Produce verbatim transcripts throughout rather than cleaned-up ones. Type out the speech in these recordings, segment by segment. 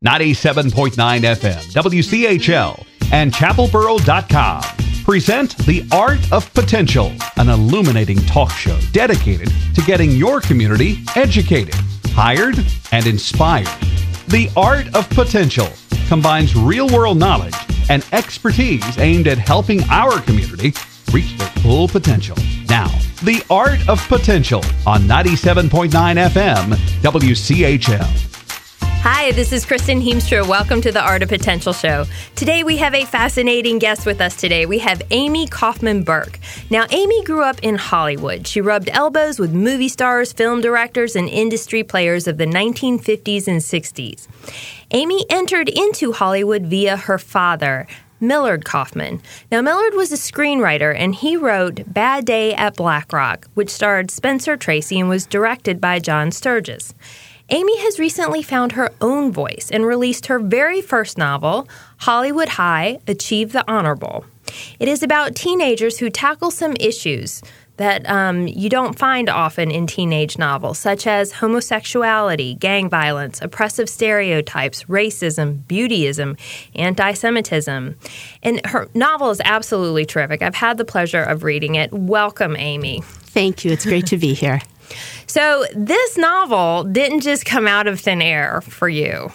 ninety-seven point nine F M, W C H L, and chapel boro dot com present The Art of Potential, an illuminating talk show dedicated to getting your community educated, hired, and inspired. The Art of Potential combines real-world knowledge and expertise aimed at helping our community reach their full potential. Now, The Art of Potential on ninety-seven point nine F M, W C H L. Hi, this is Kristen Heemstra. Welcome to the Art of Potential Show. Today we have a fascinating guest with us today. We have Amy Kaufman Burke. Now, Amy grew up in Hollywood. She rubbed elbows with movie stars, film directors, and industry players of the nineteen fifties and sixties. Amy entered into Hollywood via her father, Millard Kaufman. Now, Millard was a screenwriter, and he wrote Bad Day at Black Rock, which starred Spencer Tracy and was directed by John Sturges. Amy has recently found her own voice and released her very first novel, Hollywood High, Achieve the Honorable. It is about teenagers who tackle some issues that um, you don't find often in teenage novels, such as homosexuality, gang violence, oppressive stereotypes, racism, beautyism, anti-Semitism. And her novel is absolutely terrific. I've had the pleasure of reading it. Welcome, Amy. Thank you. It's great to be here. So this novel didn't just come out of thin air for you.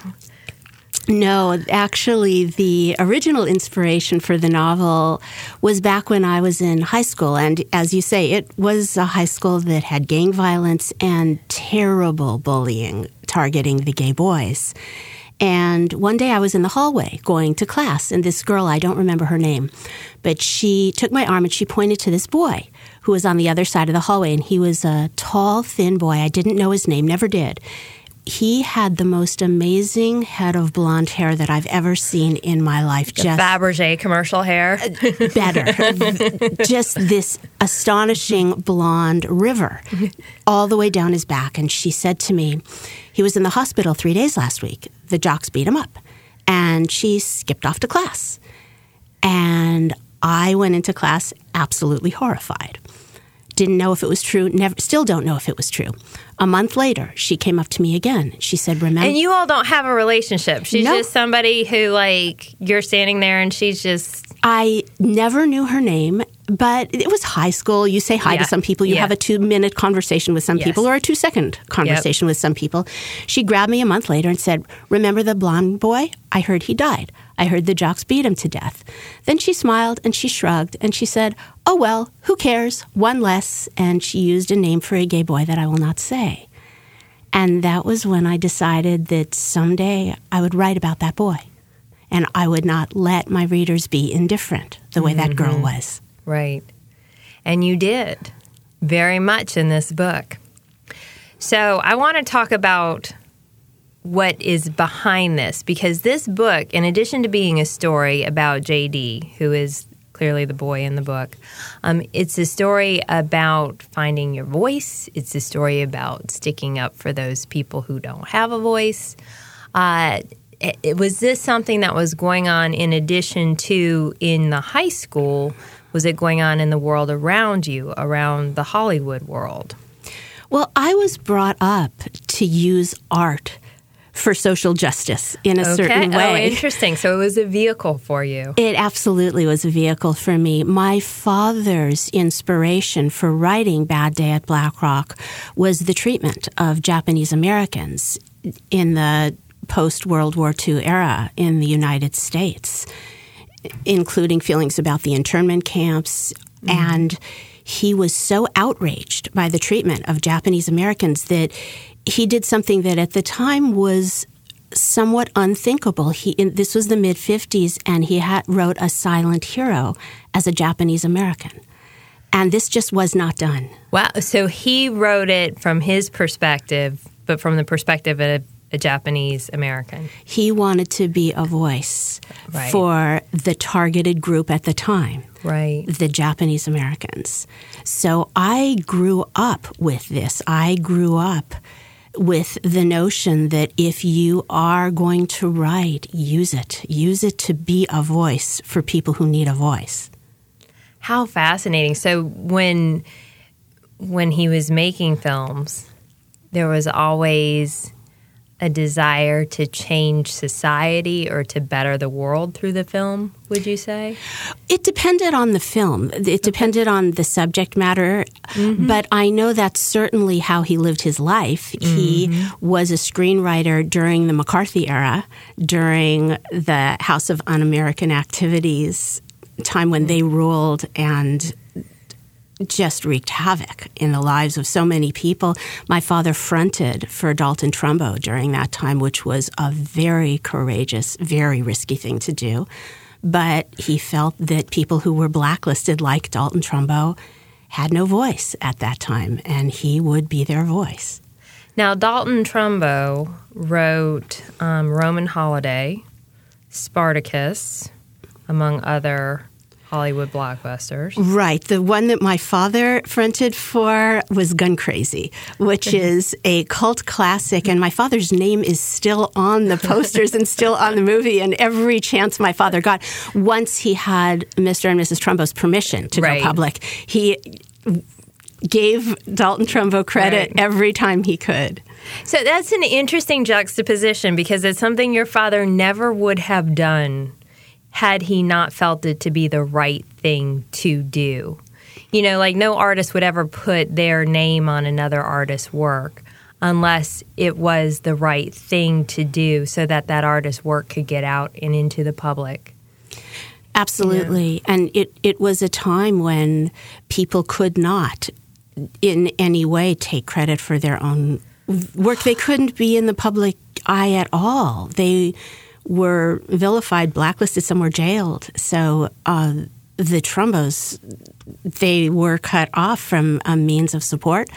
No, actually, the original inspiration for the novel was back when I was in high school. And as you say, it was a high school that had gang violence and terrible bullying targeting the gay boys. And one day I was in the hallway going to class, and this girl, I don't remember her name, but she took my arm and she pointed to this boy who was on the other side of the hallway, and he was a tall, thin boy. I didn't know his name, never did. He had the most amazing head of blonde hair that I've ever seen in my life. The just Fabergé commercial hair? Better. Just this astonishing blonde river all the way down his back. And she said to me, he was in the hospital three days last week. The jocks beat him up. And she skipped off to class. And I went into class absolutely horrified. Didn't know if it was true, never, still don't know if it was true. A month later, she came up to me again. She said, remember... And you all don't have a relationship. She's no. just somebody who, like, you're standing there and she's just... I never knew her name, but it was high school. You say hi yeah. to some people. You yeah. have a two-minute conversation with some yes. people or a two-second conversation yep. with some people. She grabbed me a month later and said, remember the blonde boy? I heard he died. I heard the jocks beat him to death. Then she smiled and she shrugged and she said, oh, well, who cares? One less. And she used a name for a gay boy that I will not say. And that was when I decided that someday I would write about that boy. And I would not let my readers be indifferent the way mm-hmm. that girl was. Right. And you did very much in this book. So I want to talk about what is behind this, because this book, in addition to being a story about J D, who is clearly the boy in the book, um, it's a story about finding your voice. It's a story about sticking up for those people who don't have a voice. Uh, it, it, was this something that was going on in addition to in the high school? Was it going on in the world around you, around the Hollywood world? Well, I was brought up to use art for social justice in a okay. certain way. Oh, interesting. So it was a vehicle for you. It absolutely was a vehicle for me. My father's inspiration for writing Bad Day at Black Rock was the treatment of Japanese Americans in the post-World War Two era in the United States, including feelings about the internment camps. Mm. And he was so outraged by the treatment of Japanese Americans that he did something that at the time was somewhat unthinkable. He, in, this was the mid-fifties, and he had, wrote A Silent Hero as a Japanese American. And this just was not done. Wow. So he wrote it from his perspective, but from the perspective of a Japanese American. He wanted to be a voice right. for the targeted group at the time. Right. The Japanese Americans. So I grew up with this. I grew up with the notion that if you are going to write, use it. Use it to be a voice for people who need a voice. How fascinating. So when when he was making films, there was always a desire to change society or to better the world through the film, would you say? It depended on the film. It depended on the subject matter. Mm-hmm. But I know that's certainly how he lived his life. Mm-hmm. He was a screenwriter during the McCarthy era, during the House of Un-American Activities, time when they ruled and just wreaked havoc in the lives of so many people. My father fronted for Dalton Trumbo during that time, which was a very courageous, very risky thing to do. But he felt that people who were blacklisted, like Dalton Trumbo, had no voice at that time, and he would be their voice. Now, Dalton Trumbo wrote um, Roman Holiday, Spartacus, among other Hollywood blockbusters. Right. The one that my father fronted for was Gun Crazy, which is a cult classic. And my father's name is still on the posters and still on the movie. And every chance my father got, once he had Mister and Missus Trumbo's permission to right. go public, he gave Dalton Trumbo credit right. every time he could. So that's an interesting juxtaposition, because it's something your father never would have done had he not felt it to be the right thing to do. You know, like no artist would ever put their name on another artist's work unless it was the right thing to do so that that artist's work could get out and into the public. Absolutely. Yeah. And it, it was a time when people could not in any way take credit for their own work. They couldn't be in the public eye at all. They were vilified, blacklisted, some were jailed. So uh, the Trumbos, they were cut off from a means of support.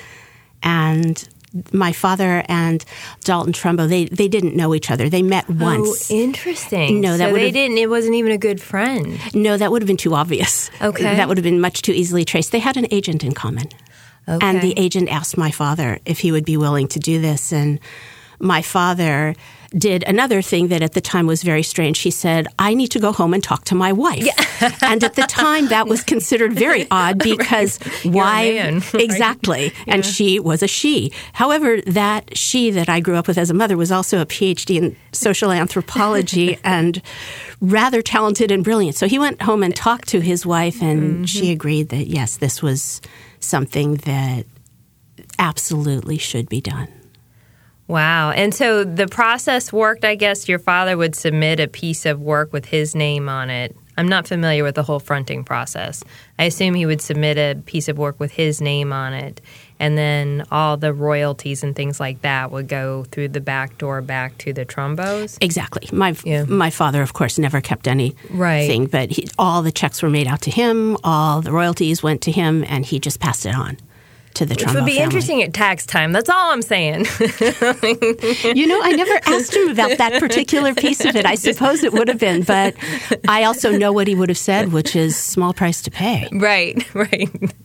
And my father and Dalton Trumbo, they, they didn't know each other. They met once. Oh, interesting. No, that so would they didn't, it wasn't even a good friend. No, that would have been too obvious. Okay. That would have been much too easily traced. They had an agent in common. Okay. And the agent asked my father if he would be willing to do this. And my father did another thing that at the time was very strange. He said, I need to go home and talk to my wife. Yeah. And at the time, that was considered very odd because right. why? You're a man, right? Exactly. Yeah. And she was a she. However, that she that I grew up with as a mother was also a P H D in social anthropology and rather talented and brilliant. So he went home and talked to his wife, and mm-hmm. she agreed that, yes, this was something that absolutely should be done. Wow. And so the process worked, I guess your father would submit a piece of work with his name on it. I'm not familiar with the whole fronting process. I assume he would submit a piece of work with his name on it, and then all the royalties and things like that would go through the back door back to the Trumbos? Exactly. My yeah. my father, of course, never kept anything, right. but he, all the checks were made out to him, all the royalties went to him, and he just passed it on to the Trumbo Which would be family. interesting at tax time. That's all I'm saying. You know, I never asked him about that particular piece of it. I suppose it would have been, but I also know what he would have said, which is small price to pay. Right, right.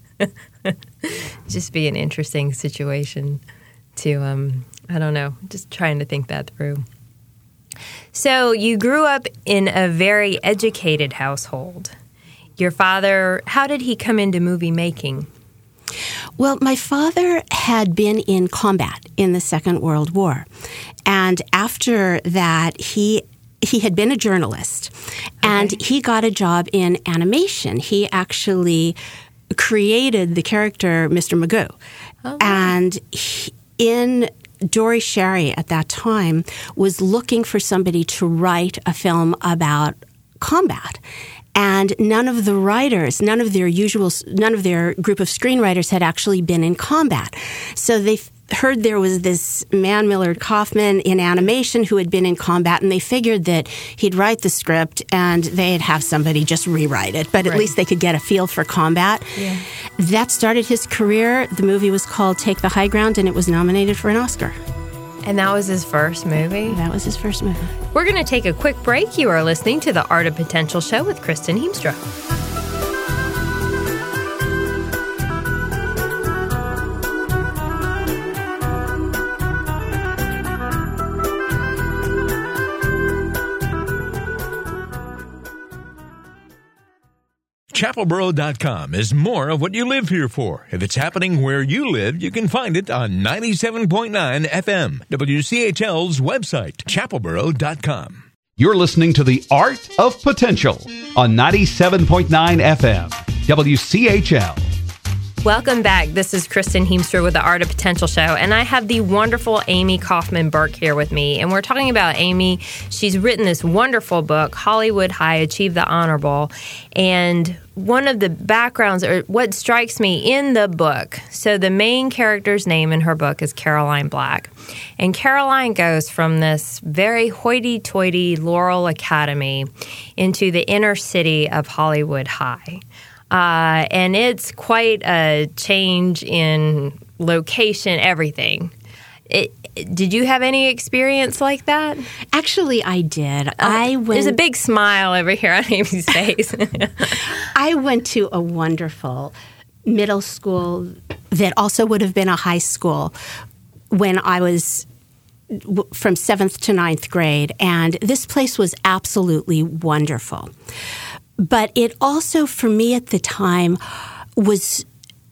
Just be an interesting situation to, um, I don't know, just trying to think that through. So you grew up in a very educated household. Your father, how did he come into movie making? Well, my father had been in combat in the Second World War. And after that, he he had been a journalist. Okay. And he got a job in animation. He actually created the character Mister Magoo. Oh. And he, in Dory Sherry at that time was looking for somebody to write a film about combat. And none of the writers, none of their usual, none of their group of screenwriters had actually been in combat. So they heard there was this man, Millard Kaufman, in animation who had been in combat, and they figured that he'd write the script and they'd have somebody just rewrite it. But at right. least they could get a feel for combat. Yeah. That started his career. The movie was called Take the High Ground, and it was nominated for an Oscar. And that was his first movie? That was his first movie. We're going to take a quick break. You are listening to the Art of Potential Show with Kristen Heemstra. Chapel Boro dot com is more of what you live here for. If it's happening where you live, you can find it on ninety-seven point nine F M, W C H L's website, Chapel Boro dot com. You're listening to The Art of Potential on ninety-seven point nine F M, W C H L. Welcome back. This is Kristen Heemstra with the Art of Potential Show, and I have the wonderful Amy Kaufman Burke here with me, and we're talking about Amy. She's written this wonderful book, Hollywood High, Achieve the Honorable, and one of the backgrounds, or what strikes me in the book, so the main character's name in her book is Caroline Black, and Caroline goes from this very hoity-toity Laurel Academy into the inner city of Hollywood High. Uh, and it's quite a change in location, everything. It, did you have any experience like that? Actually, I did. Uh, I went, there's a big smile over here on Amy's face. I went to a wonderful middle school that also would have been a high school when I was w- from seventh to ninth grade, and this place was absolutely wonderful. But it also, for me at the time, was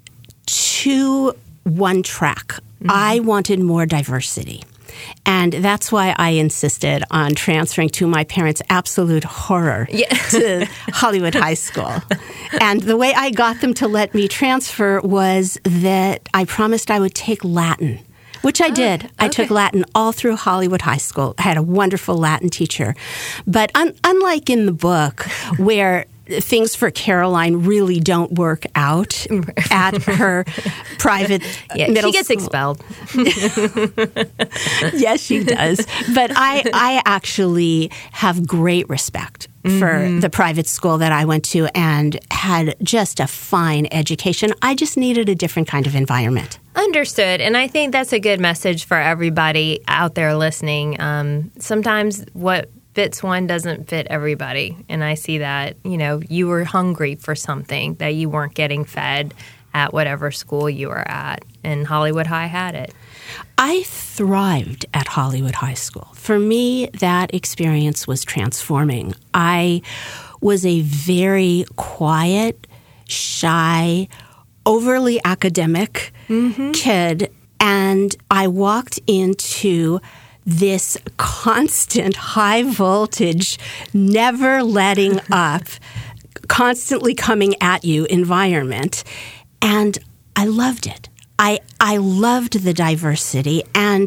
too one track. Mm-hmm. I wanted more diversity. And that's why I insisted on transferring, to my parents' absolute horror, yeah. to Hollywood High School. And the way I got them to let me transfer was that I promised I would take Latin, which I did. Oh, okay. I took Latin all through Hollywood High School. I had a wonderful Latin teacher. But un- unlike in the book, where things for Caroline really don't work out at her private yeah, middle she gets school. Expelled. Yes, she does. But I, I actually have great respect for mm-hmm. the private school that I went to and had just a fine education. I just needed a different kind of environment. Understood. And I think that's a good message for everybody out there listening. Um, sometimes what fits one doesn't fit everybody. And I see that, you know, you were hungry for something that you weren't getting fed at whatever school you were at. And Hollywood High had it. I thrived at Hollywood High School. For me, that experience was transforming. I was a very quiet, shy, overly academic mm-hmm. kid, and I walked into this constant high voltage, never letting up, constantly coming at you environment. And I loved it. I I loved the diversity, and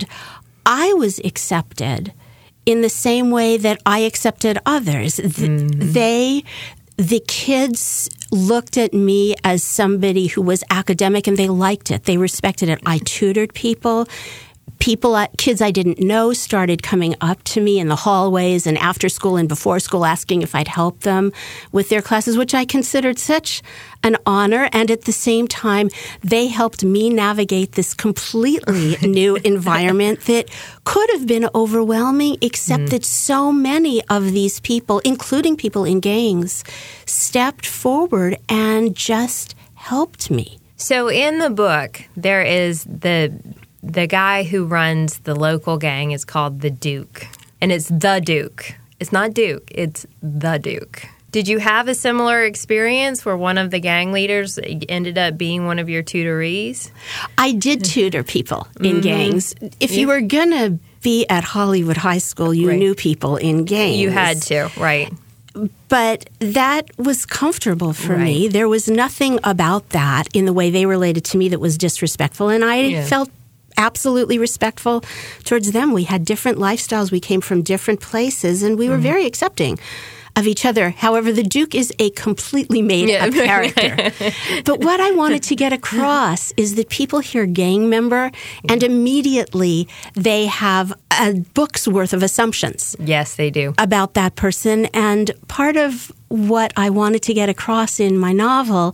I was accepted in the same way that I accepted others. Mm. They, the kids looked at me as somebody who was academic, and they liked it. They respected it. I tutored people. People, kids I didn't know started coming up to me in the hallways and after school and before school asking if I'd help them with their classes, which I considered such an honor. And at the same time, they helped me navigate this completely new environment that could have been overwhelming, except mm. that so many of these people, including people in gangs, stepped forward and just helped me. So in the book, there is the... The guy who runs the local gang is called the Duke, and it's the Duke. It's not Duke, it's the Duke. Did you have a similar experience where one of the gang leaders ended up being one of your tutorees? I did tutor people in mm-hmm. gangs. If yeah. you were going to be at Hollywood High School, you right. knew people in gangs. You had to, right. But that was comfortable for right. me. There was nothing about that in the way they related to me that was disrespectful, and I yeah. felt absolutely respectful towards them. We had different lifestyles. We came from different places, and we were mm-hmm. very accepting of each other. However, the Duke is a completely made-up yeah. character. But what I wanted to get across is that people hear gang member, and immediately they have a book's worth of assumptions. Yes, they do. About that person. And part of what I wanted to get across in my novel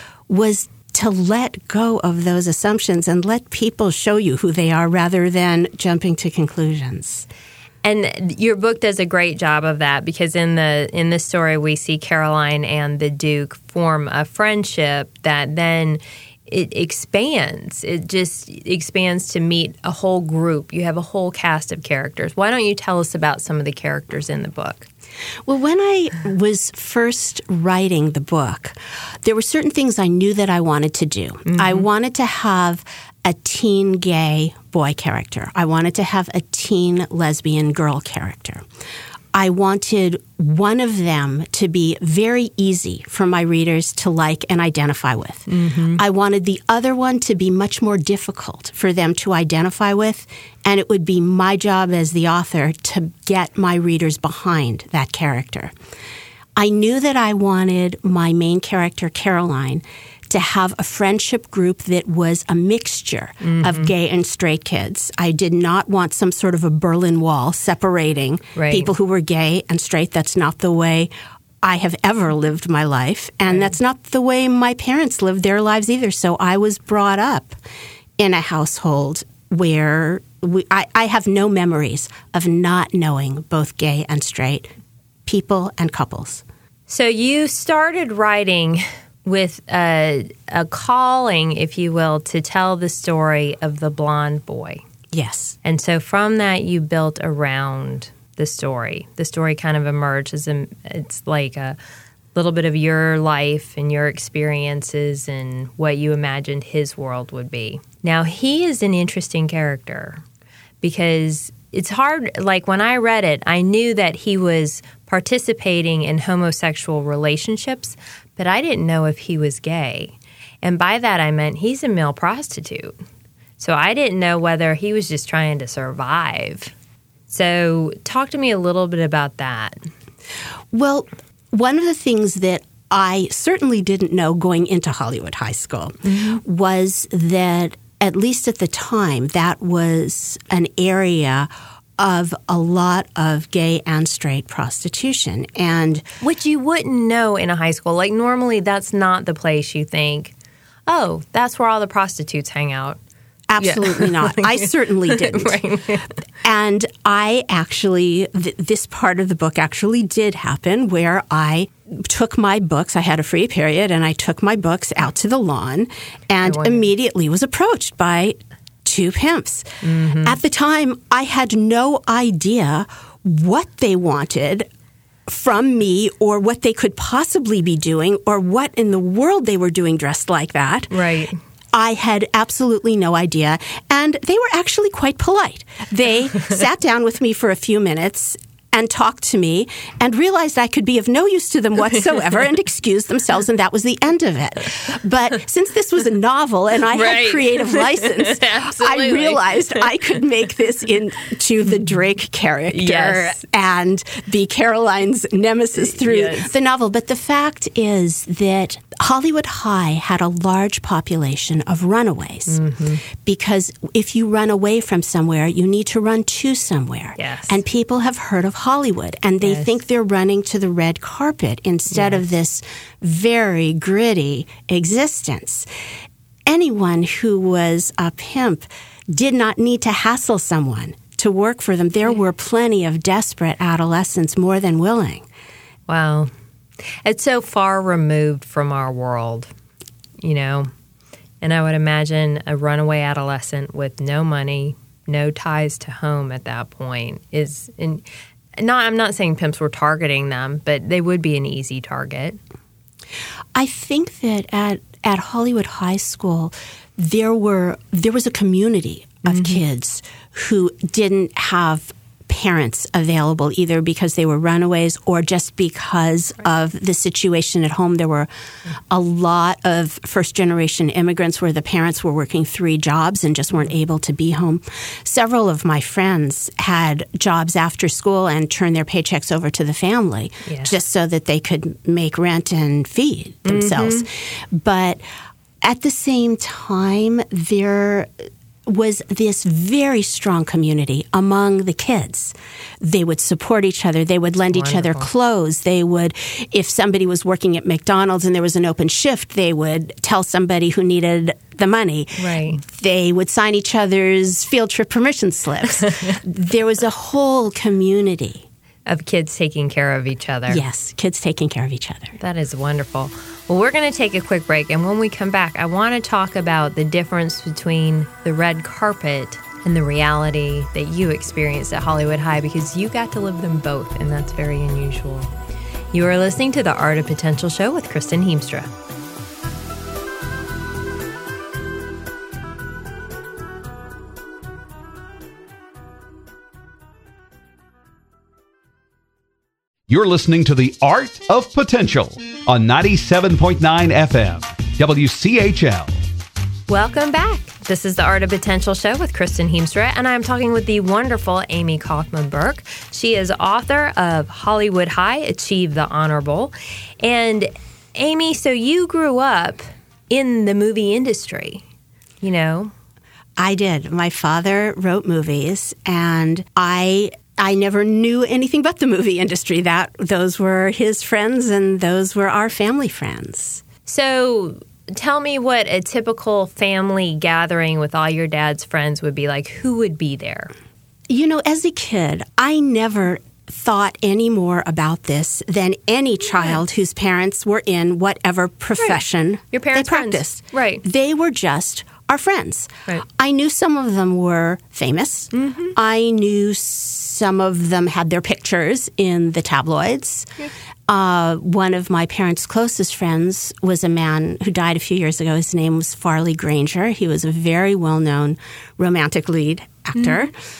was to let go of those assumptions and let people show you who they are rather than jumping to conclusions. And your book does a great job of that, because in the in this story we see Caroline and the Duke form a friendship that then it expands. It just expands to meet a whole group. You have a whole cast of characters. Why don't you tell us about some of the characters in the book? Well, when I was first writing the book, there were certain things I knew that I wanted to do. Mm-hmm. I wanted to have a teen gay boy character. I wanted to have a teen lesbian girl character. I wanted one of them to be very easy for my readers to like and identify with. Mm-hmm. I wanted the other one to be much more difficult for them to identify with, and it would be my job as the author to get my readers behind that character. I knew that I wanted my main character, Caroline, to have a friendship group that was a mixture mm-hmm. of gay and straight kids. I did not want some sort of a Berlin Wall separating right. people who were gay and straight. That's not the way I have ever lived my life. And right. that's not the way my parents lived their lives either. So I was brought up in a household where we, I, I have no memories of not knowing both gay and straight people and couples. So you started writing with a, a calling, if you will, to tell the story of the blonde boy. Yes. And so from that, you built around the story. The story kind of emerged as a, it's like a little bit of your life and your experiences and what you imagined his world would be. Now, he is an interesting character because it's hard, like when I read it, I knew that he was participating in homosexual relationships, but I didn't know if he was gay. And by that I meant he's a male prostitute. So I didn't know whether he was just trying to survive. So talk to me a little bit about that. Well, one of the things that I certainly didn't know going into Hollywood High School mm-hmm. was that, at least at the time, that was an area of a lot of gay and straight prostitution. And which you wouldn't know in a high school. Like normally that's not the place you think, oh, that's where all the prostitutes hang out. Absolutely yeah. not. I certainly didn't. Right. And I actually, th- this part of the book actually did happen where I took my books. I had a free period and I took my books out to the lawn and immediately was approached by two pimps. Mm-hmm. At the time, I had no idea what they wanted from me or what they could possibly be doing or what in the world they were doing dressed like that. Right. I had absolutely no idea. And they were actually quite polite. They sat down with me for a few minutes and talked to me and realized I could be of no use to them whatsoever and excused themselves, and that was the end of it. But since this was a novel and I right. had creative license, I realized I could make this into the Drake character yes. and be Caroline's nemesis through yes. the novel. But the fact is that Hollywood High had a large population of runaways mm-hmm. because if you run away from somewhere, you need to run to somewhere. Yes. And people have heard of Hollywood, and they yes. think they're running to the red carpet instead yes. of this very gritty existence. Anyone who was a pimp did not need to hassle someone to work for them. There were plenty of desperate adolescents more than willing. Wow. It's so far removed from our world, you know. And I would imagine a runaway adolescent with no money, no ties to home at that point is in. Not, I'm not saying pimps were targeting them, but they would be an easy target. I think that at at Hollywood High School, there were there was a community of mm-hmm. kids who didn't have parents available either because they were runaways or just because right. of the situation at home. There were a lot of first-generation immigrants where the parents were working three jobs and just weren't able to be home. Several of my friends had jobs after school and turned their paychecks over to the family yes. just so that they could make rent and feed themselves. Mm-hmm. But at the same time, there was this very strong community among the kids. They would support each other. They would lend Wonderful. Each other clothes. They would, if somebody was working at McDonald's and there was an open shift, they would tell somebody who needed the money. Right. They would sign each other's field trip permission slips. There was a whole community of kids taking care of each other. Yes, kids taking care of each other. That is wonderful. Well, we're going to take a quick break, and when we come back, I want to talk about the difference between the red carpet and the reality that you experienced at Hollywood High, because you got to live them both, and that's very unusual. You are listening to the Art of Potential Show with Kristen Heemstra. You're listening to The Art of Potential on ninety-seven point nine F M, W C H L. Welcome back. This is the Art of Potential Show with Kristen Heemstra, and I'm talking with the wonderful Amy Kaufman Burke. She is author of Hollywood High, Achieve the Honorable. And Amy, so you grew up in the movie industry, you know? I did. My father wrote movies, and I I never knew anything but the movie industry. That those were his friends, and those were our family friends. So tell me what a typical family gathering with all your dad's friends would be like. Who would be there? You know, as a kid, I never thought any more about this than any child whose parents were in whatever profession right. Your parents' they practiced. Friends. Right. They were just our friends. Right. I knew some of them were famous. Mm-hmm. I knew some of them had their pictures in the tabloids. Yeah. Uh, one of my parents' closest friends was a man who died a few years ago. His name was Farley Granger. He was a very well-known romantic lead actor. Mm-hmm.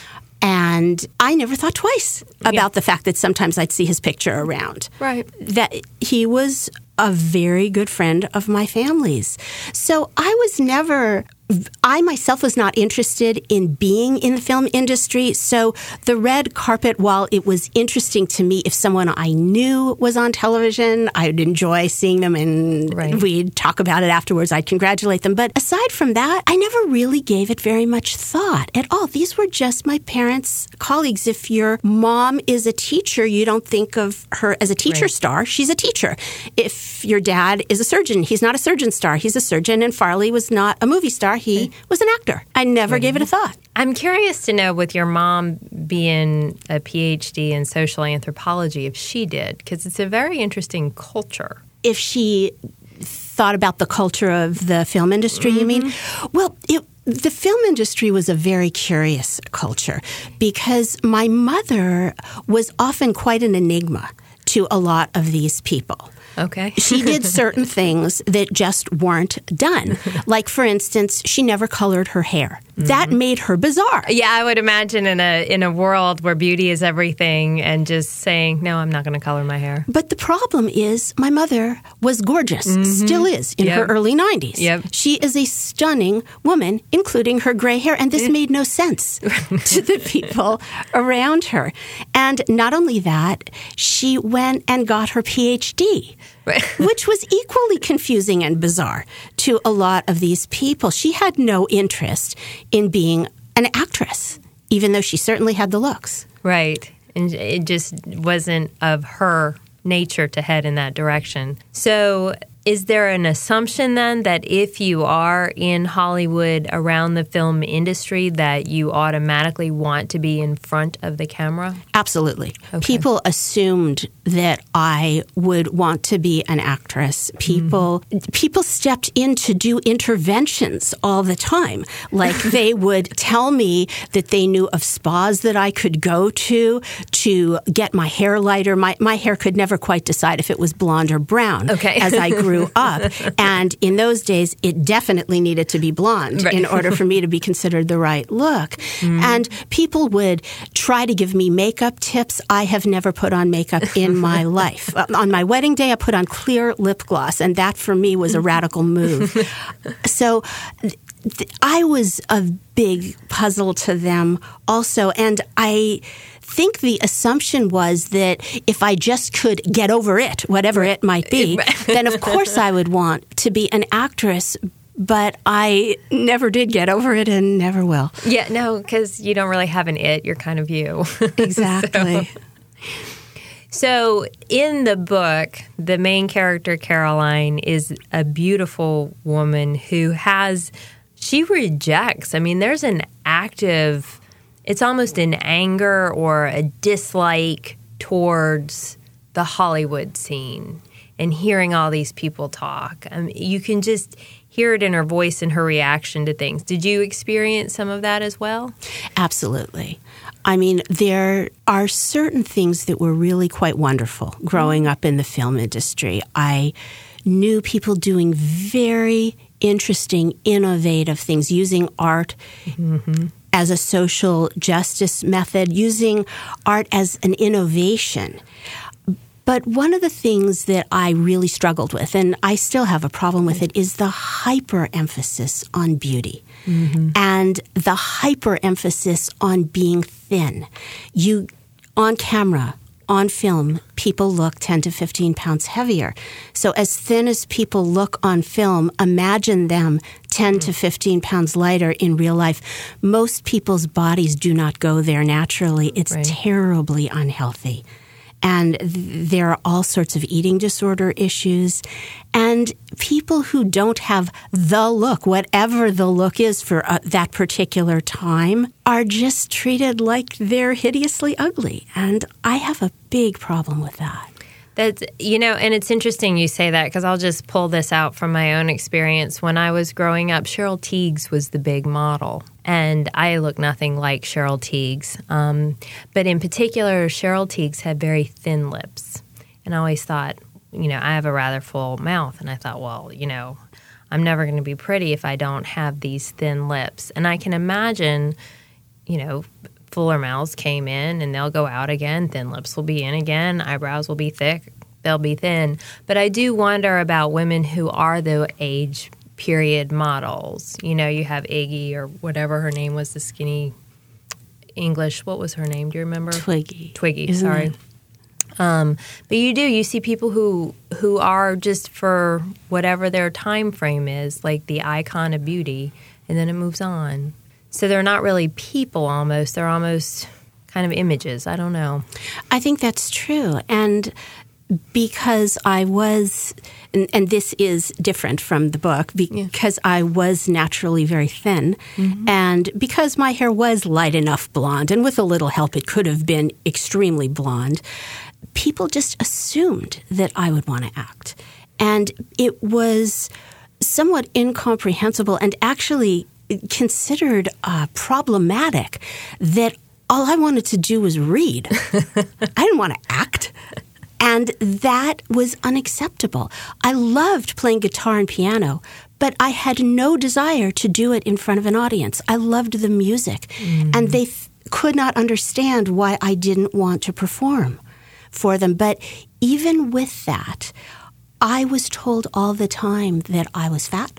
And I never thought twice about yeah. the fact that sometimes I'd see his picture around. Right. That he was a very good friend of my family's. So I was never, I myself was not interested in being in the film industry. So the red carpet, while it was interesting to me if someone I knew was on television, I'd enjoy seeing them and right. we'd talk about it afterwards. I'd congratulate them. But aside from that, I never really gave it very much thought at all. These were just my parents' colleagues. If your mom is a teacher, you don't think of her as a teacher right. star. She's a teacher. If your dad is a surgeon, he's not a surgeon star. He's a surgeon. And Farley was not a movie star. He okay. was an actor. I never mm-hmm. gave it a thought. I'm curious to know, with your mom being a P H D in social anthropology, if she did, because it's a very interesting culture. If she thought about the culture of the film industry, mm-hmm. you mean? Well, it The film industry was a very curious culture because my mother was often quite an enigma to a lot of these people. Okay. She did certain things that just weren't done. Like, for instance, she never colored her hair. Mm-hmm. That made her bizarre. Yeah, I would imagine in a in a world where beauty is everything and just saying, no, I'm not going to color my hair. But the problem is my mother was gorgeous, mm-hmm. still is, in yep. her early nineties. Yep. She is a stunning woman, including her gray hair, and this made no sense to the people around her. And not only that, she went and got her P H D. Right. Which was equally confusing and bizarre to a lot of these people. She had no interest in being an actress, even though she certainly had the looks. Right. And it just wasn't of her nature to head in that direction. So is there an assumption then that if you are in Hollywood around the film industry that you automatically want to be in front of the camera? Absolutely. Okay. People assumed that I would want to be an actress. People mm. people stepped in to do interventions all the time. Like they would tell me that they knew of spas that I could go to to get my hair lighter. My, my hair could never quite decide if it was blonde or brown okay. as I grew up. And in those days, it definitely needed to be blonde right. in order for me to be considered the right look. Mm. And people would try to give me makeup tips. I have never put on makeup in my life. On my wedding day, I put on clear lip gloss, and that for me was a radical move. So th- th- I was a big puzzle to them also, and I think the assumption was that if I just could get over it, whatever it might be, then of course I would want to be an actress. But I never did get over it and never will. Yeah, no, because you don't really have an it. You're kind of you. Exactly. so, so in the book, the main character, Caroline, is a beautiful woman who has, she rejects. I mean, there's an active, it's almost an anger or a dislike towards the Hollywood scene and hearing all these people talk. I mean, you can just hear it in her voice and her reaction to things. Did you experience some of that as well? Absolutely. I mean, there are certain things that were really quite wonderful growing up in the film industry. I knew people doing very interesting, innovative things, using art mm-hmm. as a social justice method, using art as an innovation. But one of the things that I really struggled with, and I still have a problem with it, is the hyper-emphasis on beauty mm-hmm. and the hyper-emphasis on being thin. You, on camera, on film, people look ten to fifteen pounds heavier. So as thin as people look on film, imagine them ten to fifteen pounds lighter in real life. Most people's bodies do not go there naturally. It's right. terribly unhealthy. And th- there are all sorts of eating disorder issues. And people who don't have the look, whatever the look is for uh, that particular time, are just treated like they're hideously ugly. And I have a big problem with that. That's, you know, and it's interesting you say that because I'll just pull this out from my own experience. When I was growing up, Cheryl Tiegs was the big model, and I look nothing like Cheryl Tiegs. Um, but in particular, Cheryl Tiegs had very thin lips, and I always thought, you know, I have a rather full mouth, and I thought, well, you know, I'm never going to be pretty if I don't have these thin lips. And I can imagine, you know, fuller mouths came in and they'll go out again. Thin lips will be in again. Eyebrows will be thick. They'll be thin. But I do wonder about women who are the age period models. You know, you have Iggy or whatever her name was, the skinny English. What was her name? Do you remember? Twiggy. Twiggy, Isn't sorry. It? Um, but you do. You see people who who are just for whatever their time frame is, like the icon of beauty, and then it moves on. So they're not really people almost. They're almost kind of images. I don't know. I think that's true. And because I was, and, and this is different from the book, because yeah. I was naturally very thin, mm-hmm. and because my hair was light enough blonde, and with a little help it could have been extremely blonde, people just assumed that I would want to act. And it was somewhat incomprehensible and actually considered uh, problematic that all I wanted to do was read. I didn't want to act. And that was unacceptable. I loved playing guitar and piano, but I had no desire to do it in front of an audience. I loved the music. Mm. And they th- could not understand why I didn't want to perform for them. But even with that, I was told all the time that I was fat.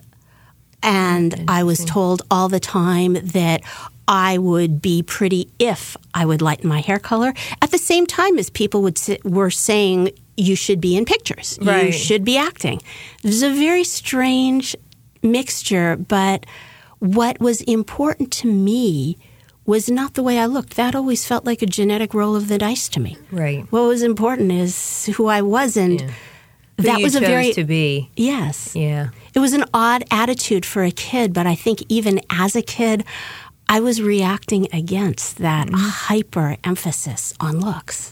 And I was told all the time that I would be pretty if I would lighten my hair color. At the same time as people would sit, were saying, you should be in pictures. Right. You should be acting. It was a very strange mixture, but what was important to me was not the way I looked. That always felt like a genetic roll of the dice to me. Right. What was important is who I was, and yeah. that who was you a chose very to be. Yes. Yeah. It was an odd attitude for a kid, but I think even as a kid, I was reacting against that mm-hmm. hyper-emphasis on looks.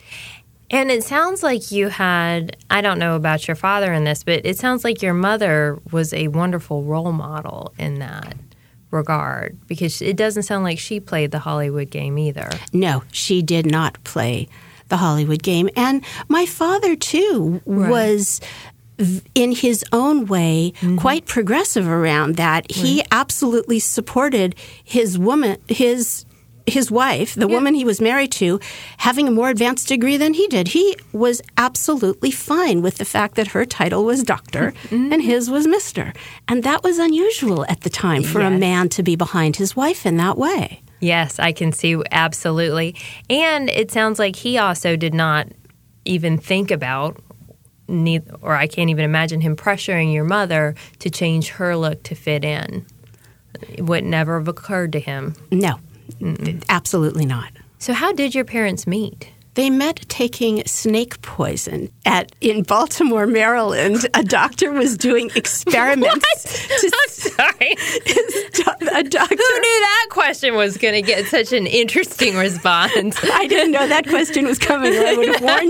And it sounds like you had, I don't know about your father in this, but it sounds like your mother was a wonderful role model in that regard, because it doesn't sound like she played the Hollywood game either. No, she did not play the Hollywood game. And my father, too, right. was, in his own way, mm-hmm. quite progressive around that. Right. He absolutely supported his woman, his his wife, the yeah. woman he was married to, having a more advanced degree than he did. He was absolutely fine with the fact that her title was doctor mm-hmm. and his was Mister And that was unusual at the time for yes. a man to be behind his wife in that way. Yes, I can see absolutely. And it sounds like he also did not even think about, or I can't even imagine him pressuring your mother to change her look to fit in. It would never have occurred to him. No, Mm-mm. absolutely not. So how did your parents meet? They met taking snake poison. At in Baltimore, Maryland, a doctor was doing experiments. To, I'm sorry. A doctor. Who knew that question was going to get such an interesting response? I didn't know that question was coming. I would have warned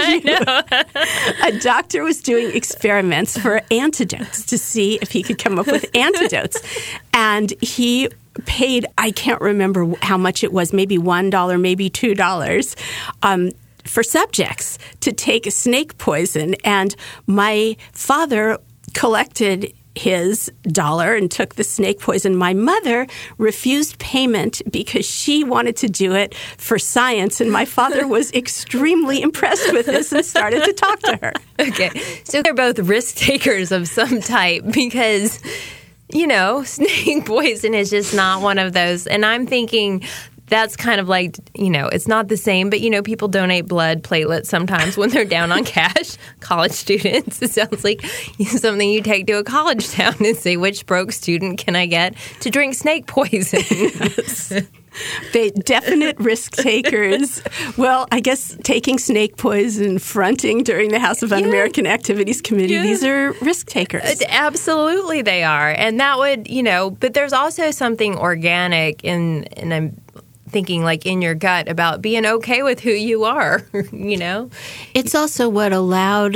you. A doctor was doing experiments for antidotes to see if he could come up with antidotes. And he paid, I can't remember how much it was, maybe one dollar, maybe two dollars, um, for subjects to take snake poison. And my father collected his dollar and took the snake poison. My mother refused payment because she wanted to do it for science, and my father was extremely impressed with this and started to talk to her. Okay, so they're both risk takers of some type because, you know, snake poison is just not one of those. And I'm thinking that's kind of like, you know, it's not the same, but, you know, people donate blood platelets sometimes when they're down on cash. College students, it sounds like something you take to a college town and say, which broke student can I get to drink snake poison? Yes. They definite risk takers. Well, I guess taking snake poison, fronting during the House of yeah. Un-American Activities Committee, yeah. these are risk takers. Absolutely they are. And that would, you know, but there's also something organic in, and I'm thinking like in your gut about being okay with who you are, you know? It's also what allowed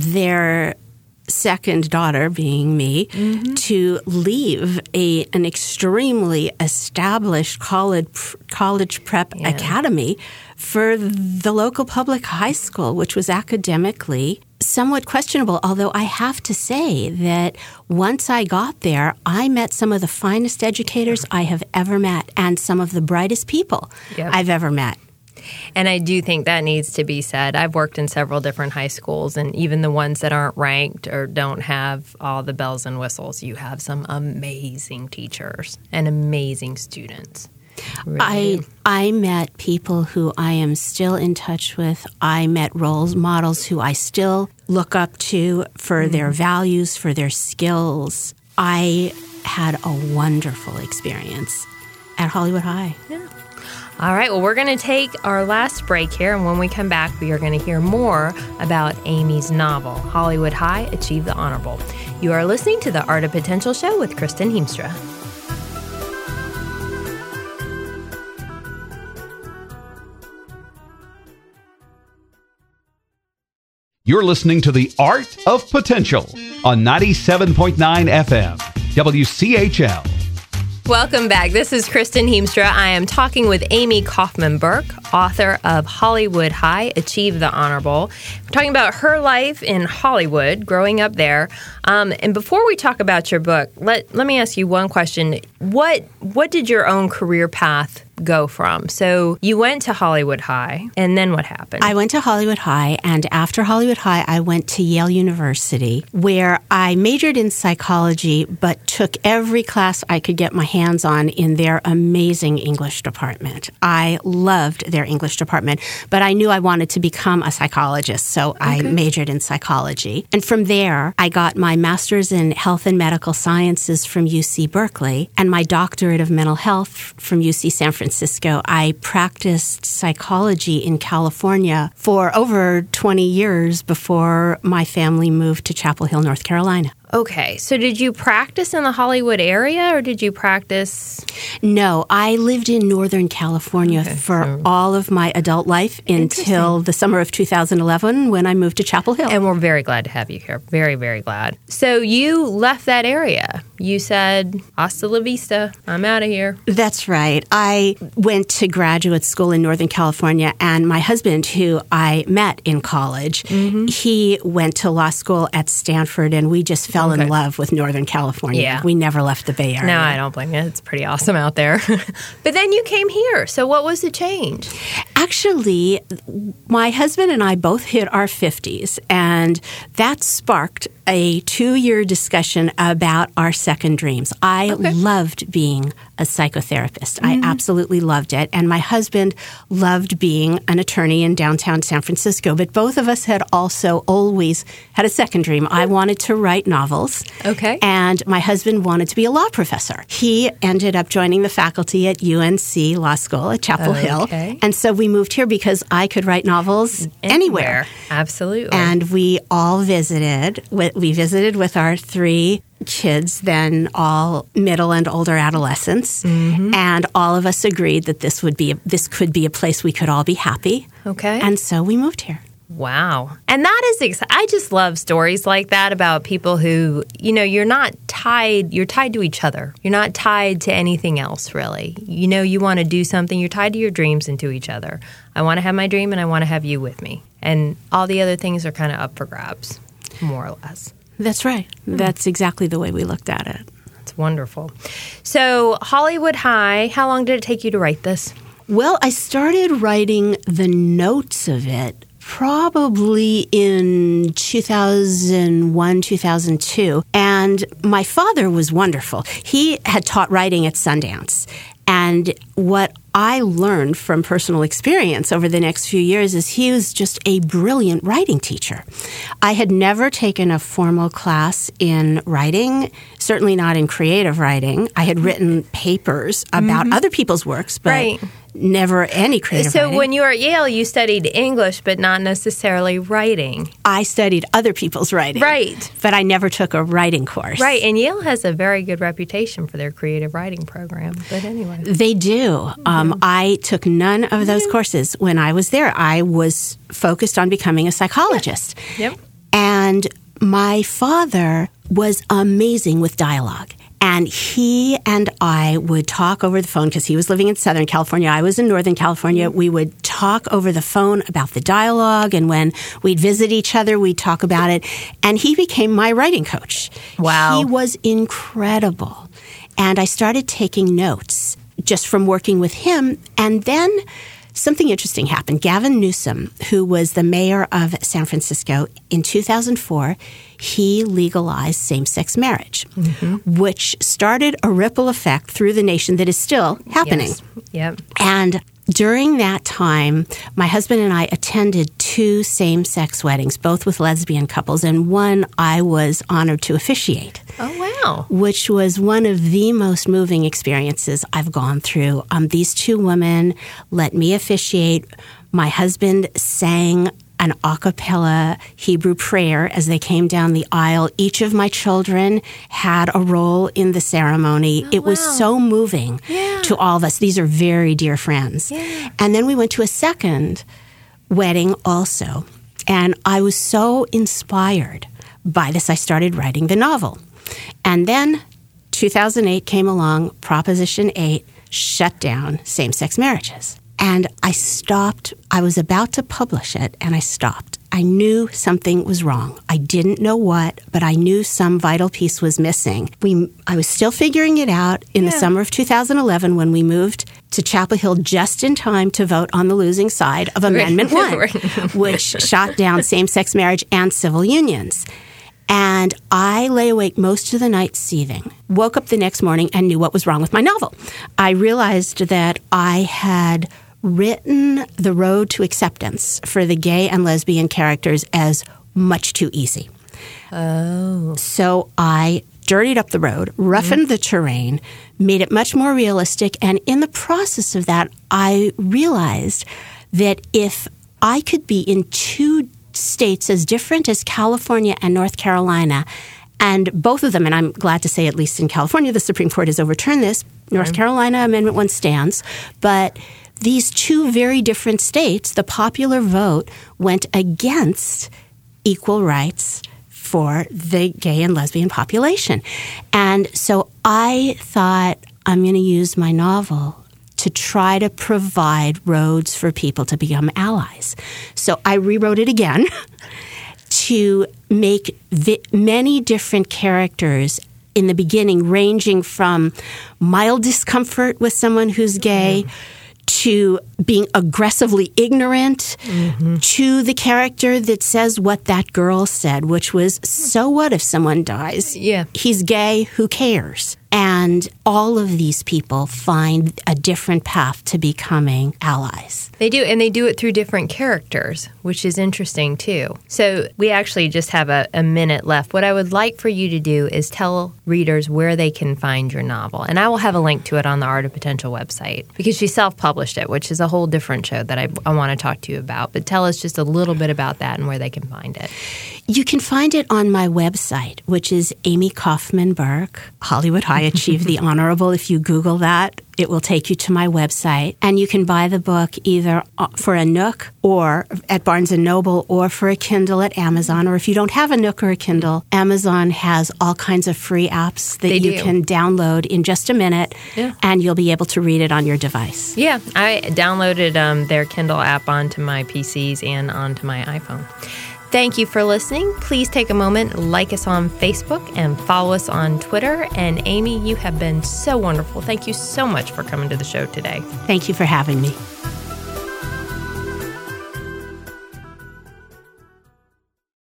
their second daughter, being me, mm-hmm. to leave a an extremely established college college prep yeah. academy for the local public high school, which was academically somewhat questionable, although I have to say that once I got there, I met some of the finest educators I have ever met and some of the brightest people yep. I've ever met. And I do think that needs to be said. I've worked in several different high schools, and even the ones that aren't ranked or don't have all the bells and whistles, you have some amazing teachers and amazing students. Really. I I met people who I am still in touch with. I met role models who I still look up to for mm-hmm. their values, for their skills. I had a wonderful experience at Hollywood High. Yeah. All right, well, we're going to take our last break here, and when we come back, we are going to hear more about Amy's novel, Hollywood High, Achieve the Honorable. You are listening to the Art of Potential Show with Kristen Heemstra. You're listening to The Art of Potential on ninety-seven point nine F M, W C H L. Welcome back. This is Kristen Heemstra. I am talking with Amy Kaufman Burke, author of Hollywood High, Achieve the Honorable. We're talking about her life in Hollywood, growing up there. Um, and before we talk about your book, let let me ask you one question. What what did your own career path go from? So you went to Hollywood High, and then what happened? I went to Hollywood High, and after Hollywood High, I went to Yale University, where I majored in psychology, but took every class I could get my hands on in their amazing English department. I loved their English department, but I knew I wanted to become a psychologist, so okay. I majored in psychology. And from there, I got my master's in health and medical sciences from U C Berkeley, and my doctorate of mental health from U C San Francisco. I practiced psychology in California for over twenty years before my family moved to Chapel Hill, North Carolina. Okay, so did you practice in the Hollywood area, or did you practice? No, I lived in Northern California okay, for so. all of my adult life until the summer of two thousand eleven when I moved to Chapel Hill. And we're very glad to have you here. Very, very glad. So you left that area. You said, hasta la vista, I'm out of here. That's right. I went to graduate school in Northern California, and my husband, who I met in college, mm-hmm. he went to law school at Stanford, and we just fell Okay. in love with Northern California. Yeah. We never left the Bay Area. No, I don't blame you. It's pretty awesome out there. But then you came here. So what was the change? Actually, my husband and I both hit our fifties, and that sparked a two-year discussion about our second dreams. I okay. loved being a psychotherapist. Mm-hmm. I absolutely loved it. And my husband loved being an attorney in downtown San Francisco. But both of us had also always had a second dream. I wanted to write novels. novels. Okay. And my husband wanted to be a law professor. He ended up joining the faculty at U N C Law School at Chapel Hill. Okay. And so we moved here because I could write novels anywhere. Absolutely. And we all visited. We visited with our three kids, then all middle and older adolescents. Mm-hmm. And all of us agreed that this would be a, this could be a place we could all be happy. Okay. And so we moved here. Wow. And that is exciting. I just love stories like that about people who, you know, you're not tied, you're tied to each other. You're not tied to anything else, really. You know, you want to do something, you're tied to your dreams and to each other. I want to have my dream and I want to have you with me. And all the other things are kind of up for grabs, more or less. That's right. Mm. That's exactly the way we looked at it. That's wonderful. So Hollywood High, how long did it take you to write this? Well, I started writing the notes of it probably in two thousand one, two thousand two. And my father was wonderful. He had taught writing at Sundance. And what I learned from personal experience over the next few years is he was just a brilliant writing teacher. I had never taken a formal class in writing, certainly not in creative writing. I had written papers about mm-hmm. other people's works, but right. never any creative so writing. So when you were at Yale, you studied English, but not necessarily writing. I studied other people's writing. Right. But I never took a writing course. Right, and Yale has a very good reputation for their creative writing program. But anyway. They do. Um, I took none of those courses when I was there. I was focused on becoming a psychologist. Yep. yep. And my father was amazing with dialogue. And he and I would talk over the phone because he was living in Southern California. I was in Northern California. We would talk over the phone about the dialogue. And when we'd visit each other, we'd talk about it. And he became my writing coach. Wow. He was incredible. And I started taking notes just from working with him. And then something interesting happened. Gavin Newsom, who was the mayor of San Francisco, in two thousand four, he legalized same-sex marriage, mm-hmm. which started a ripple effect through the nation that is still happening. Yes. Yep. And during that time, my husband and I attended two same-sex weddings, both with lesbian couples, and one I was honored to officiate. Oh, wow. Which was one of the most moving experiences I've gone through. Um, these two women let me officiate. My husband sang an a cappella Hebrew prayer as they came down the aisle. Each of my children had a role in the ceremony. Oh, it was wow. so moving yeah. to all of us. These are very dear friends. Yeah. And then we went to a second wedding also. And I was so inspired by this, I started writing the novel. And then two thousand eight came along, Proposition eight shut down same-sex marriages. And I stopped. I was about to publish it, and I stopped. I knew something was wrong. I didn't know what, but I knew some vital piece was missing. We, I was still figuring it out in yeah. the summer of two thousand eleven when we moved to Chapel Hill just in time to vote on the losing side of Amendment one, which shot down same-sex marriage and civil unions. And I lay awake most of the night seething, woke up the next morning and knew what was wrong with my novel. I realized that I had written the road to acceptance for the gay and lesbian characters as much too easy. Oh. So I dirtied up the road, roughened mm-hmm. the terrain, made it much more realistic. And in the process of that, I realized that if I could be in two states as different as California and North Carolina, and both of them, and I'm glad to say at least in California, the Supreme Court has overturned this. North right. Carolina Amendment one stands. But these two very different states, the popular vote went against equal rights for the gay and lesbian population. And so I thought, I'm going to use my novel to try to provide roads for people to become allies. So I rewrote it again to make vi- many different characters in the beginning, ranging from mild discomfort with someone who's gay mm-hmm. to being aggressively ignorant mm-hmm. to the character that says what that girl said, which was, so what if someone dies? Yeah. He's gay, who cares? And And all of these people find a different path to becoming allies. They do, and they do it through different characters, which is interesting too. So we actually just have a, a minute left. What I would like for you to do is tell readers where they can find your novel. And I will have a link to it on the Art of Potential website because she self-published it, which is a whole different show that I, I want to talk to you about. But tell us just a little bit about that and where they can find it. You can find it on my website, which is Amy Kaufman Burke, Hollywood High Achieve the Honorable. If you Google that, it will take you to my website. And you can buy the book either for a Nook or at Barnes and Noble or for a Kindle at Amazon. Or if you don't have a Nook or a Kindle, Amazon has all kinds of free apps that They you do. can download in just a minute, Yeah. and you'll be able to read it on your device. Yeah, I downloaded um, their Kindle app onto my P Cs and onto my iPhone. Thank you for listening. Please take a moment, like us on Facebook, and follow us on Twitter. And Amy, you have been so wonderful. Thank you so much for coming to the show today. Thank you for having me.